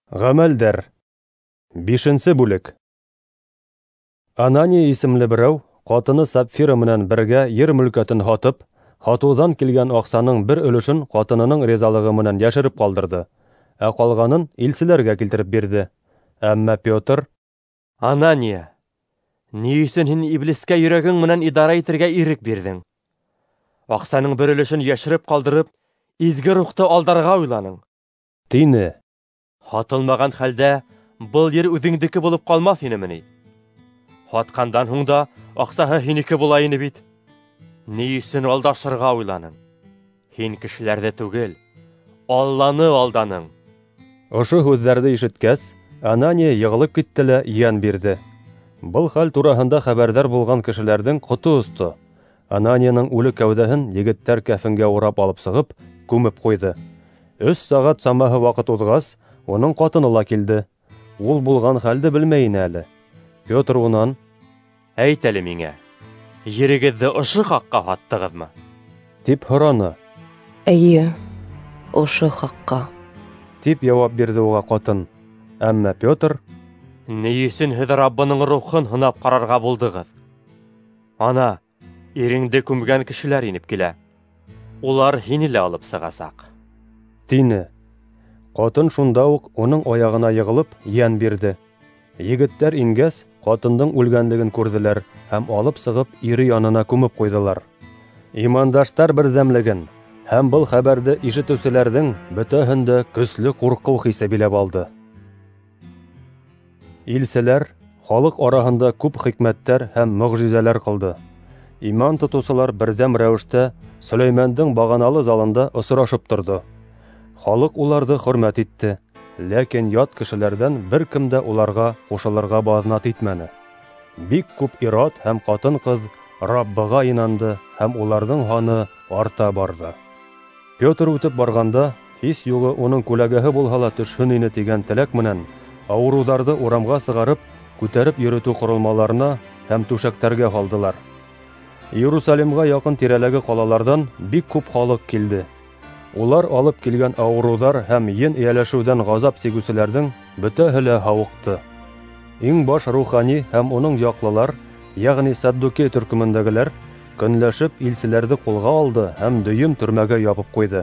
Гамәлдәр. 5-нче бүлек. Анания исемле берәү, катыны Сапфира менән бергә ер мөлкәтен һатып, һатудан килгән аксаның бер өлешен катынының ризалыгы менән яшереп калдырды, ә калганын илчеләргә килтереп бирде. Әмма Петр: Анания, ни өчен һин иблискә йөрәгең менән идара итәргә ирек бирдең? Аксаның бер өлешен яшереп калдырып, изге рухты алдарга уйланың. Тине. Хатылмаган хәлдә, был ер үзеңдеке булып калмас инемени? Хаткандан һуң да аксаһы һинеке була ине бит. Ни өчен алдашырга уйланың? Һин кешеләрне түгел, Алланы алданың. Ошо һүҙҙәрҙе ишеткәс, Анания йығылып китте лә йән бирде. Был хәл тураһында хәбәрҙар булган кешеләрҙең ҡото осто. Ананияның үле кәүҙәһен егеттәр кәфенгә урап алып сығып, күмеп ҡуйҙы. 3 сағат самаһы ваҡыт уҙғас, уның ҡатыны ла килде. Ул булған хәлде белмәй ине әле. Петр унан: Әйт әле миңә, ерегеҙҙе ошо хаҡҡа һаттығыҙмы? Тип һораны. Эйе, ошо хаҡҡа. Тип яуап бирҙе уға ҡатын. Әммә Петр: Ни өсөн һеҙ Раббының рухын һынап ҡарарға булдығыҙ? Ана, иреңде күмгән кешеләр инеп килә. Улар һине лә алып сығасаҡ. Тине. Ҡатын шунда уҡ уның аяғына йығылып йән бирҙе. Егеттәр ингәс, ҡатындың үлгәнлеген күрҙеләр һәм алып сығып ире янына күмеп ҡуйҙылар. Имандаштар берҙәмлеген һәм был хәбәрҙе ишетеүселәрҙең бөтәһендә көслө ҡурҡыу хисе биләп алды. Илселәр халыҡ араһында күп хикмәттәр һәм мөғжизәләр ҡылды. Иман тотоусылар берҙәм рәүештә Сөләймәндең бағаналы залында осрашып торҙо. Халыҡ уларҙы хөрмәт итте, ләкин ят кешеләрҙән бер кем дә уларға ҡушылырға баҙнат итмәне. Бик күп ир-ат һәм ҡатын-ҡыҙ Раббыға инанды һәм уларҙың һаны арта барҙы. Петр үтеп барғанда, һис юғы уның күләгәһе булһа ла төшһөн ине тигән теләк менән, ауырыуҙарҙы урамға сығарып, күтәреп йөрөтөү ҡоролмаларына һәм түшәктәргә һалдылар. Иерусалимға яҡын тирәләге ҡалаларҙан бик күп халыҡ килде. Улар алып килгән ауырыуҙар һәм ен эйәләшеүҙән ғазап сигеүселәрҙең бөтәһе лә һауыҡты. Иң баш рухани һәм уның яҡлылар, йәғни Саддукей төркөмөндәгеләр, көнләшеп илселәрҙе ҡулға алды һәм дөйөм төрмәгә ябып ҡуйҙы.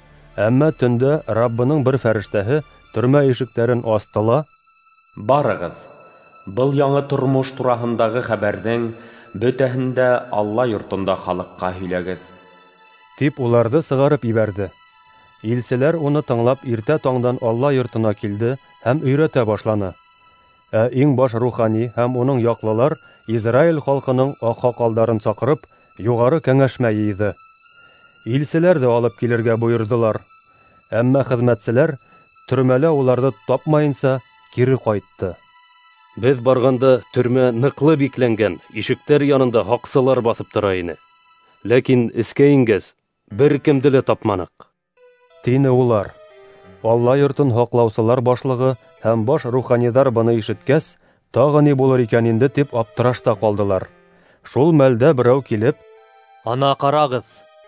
Әммә төндә Раббының бер фәрештәһе төрмә ишектәрен асты ла: Барығыҙ, был яңы тормош тураһындағы хәбәрҙең бөтәһен дә Алла йортонда халыҡҡа һөйләгеҙ. Тип уларҙы сығарып ебәрҙе. Илселәр уны тыңлап иртә таңдан Алла йортона килде һәм өйрәтә башланы. Ә иң баш рухани һәм уның яҡлылар Израиль халҡының аҡһаҡалдарын саҡырып, юғары кәңәшмә йыйҙы. Илселәрҙе алып килергә бойорҙолар. Әммә хеҙмәтселәр төрмәлә уларҙы тапмайынса кире ҡайтты. Беҙ барғанда төрмә ныҡлы бикләнгән, ишектәр янында һаҡсылар баҫып тора ине. Ләкин эскә ингәс, бер кемде лә тапманыҡ. Тине улар. Алла йортон һаҡлаусылар башлығы һәм баш руханиҙар быны ишеткәс, тағы ни булыр икән инде тип аптырашта ҡалдылар. Шул мәлдә берәү килеп: Ана ҡарағыҙ,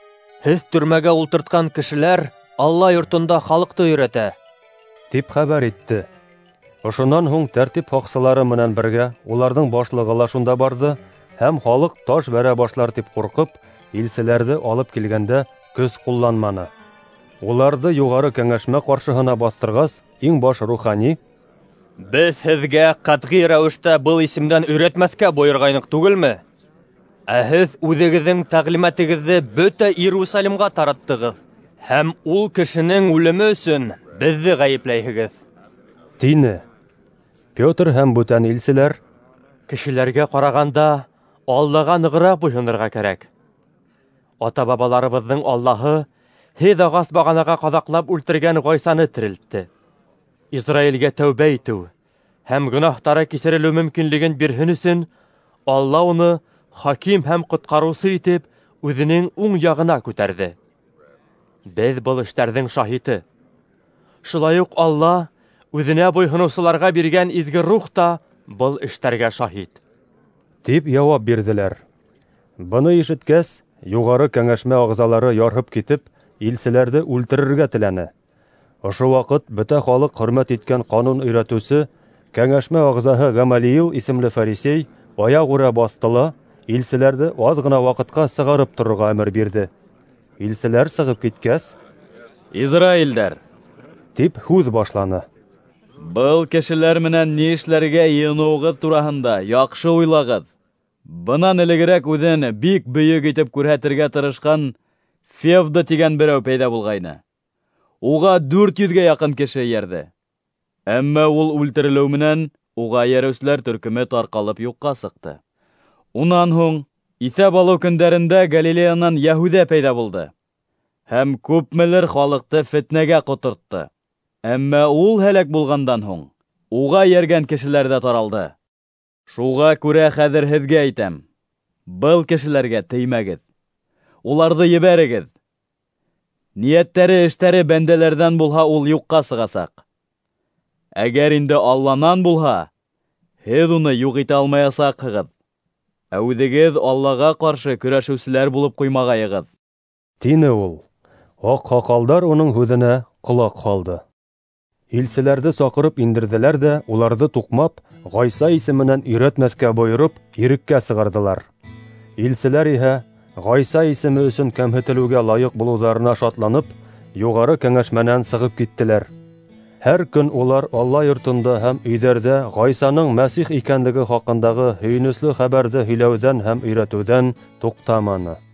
һеҙ төрмәгә ултыртҡан кешеләр Алла йортонда халыҡты өйрәтә. Тип хәбәр итте. Ошонан һуң тәртип һаҡсылары менән бергә уларҙың башлығы ла шунда барҙы һәм халыҡ таш бәрә башлар тип ҡурҡып, илселәрҙе алып килгәндә көс ҡулланманы. Уларҙы юғары кәңәшмә ҡаршыһына баҫтырғас, иң баш рухани: Беҙ һеҙгә ҡәтғи рәүештә был исемдән өйрәтмәҫкә бойорғайныҡ түгелме? Ә һеҙ үҙегеҙҙең тәғлимәтегеҙҙе бөтә Иерусалимға тараттығыҙ һәм ул кешенең үлеме өсөн беҙҙе ғәйепләйһегеҙ. Тине. Петр һәм бүтән илселәр: Кешеләргә ҡарағанда Аллаға нығыраҡ буйһонорға кәрәк. Ата-бабаларыбыҙҙың Аллаһы һеҙ ағас бағанаға ҡаҙаҡлап үлтергән Ғайсаны терелтте. Израилгә тәүбә итеү һәм гонаһтары кисерелеү мөмкинлеген бирһен өсөн, Алла уны хаким һәм ҡотҡарыусы итеп үҙенең уң яғына күтәрҙе. Беҙ был эштәрҙең шаһиты. Шулай уҡ Алла үҙенә буйһоноусыларға биргән изге рух та был эштәргә шаһит. Тип яуап бирҙеләр. Быны ишеткәс, юғары кәңәшмә ағзалары ярһып китеп, илселәрҙе үлтерергә теләне. Ошо вакыт бөтә халык хөрмәт иткән канун өйрәтүсе, кәңәшмә агзаһы Гамалиил исемле фарисей аяк үрә бастыла, илселәрне аз гына вакытка сыгарып торырга әмер бирде. Илселәр сыгып киткәс, Израильдәр, дип һүз башланы. был кешеләр менән ни эшләргә йыйынуыгыз тураһында яхшы уйлагыз. Бынан элегрәк үзен бик бөек итеп күрһәтергә тырышкан Февда дигән берәү пәйда булгайны. Уга 400-гә якын кеше иярде. Әмма ул үлтерелү менән уга йөрүчеләр төркеме таркалып юкка сыкты. Унан һуң исәп алу көндәрендә Галилеянан Яһүдә пәйда булды. Һәм күпмелер халыкты фитнәгә котыртты. Әмма ул һәлак булгандан һуң уга йөргән кешеләр дә таралды. Шуга күрә хәзер һезгә әйтәм. Был кешеләргә теймәгез. Уларны ебәрегез. Нияттәре, эштәре бәндәләрдән булһа, ул юкка сыгасак. Әгәр инде Алланан булһа, һез уны юк итә алмаячаксыз. Ә үзегез Аллага каршы көрәшүчеләр булып куймагайыгыз. Тине ул. Ак хакалдар уның һүзенә колак халды. Илселәрде сакырып индерделәр дә, уларны тукмап, Гайса исеменнән өйрәтмәскә боерып, иреккә сыгардылар. Илселәр иһә Гайса исеме өчен кәмһетелүгә лайык булуларына шатланып, югары кәңәшмәнән сыгып киттеләр. Һәр көн улар Алла йортында һәм өйдәрдә Гайсаның Мәсих икәнлеге хакындагы һөйнесле хәбәрде һөйләүдән һәм өйрәтүдән туктаманы.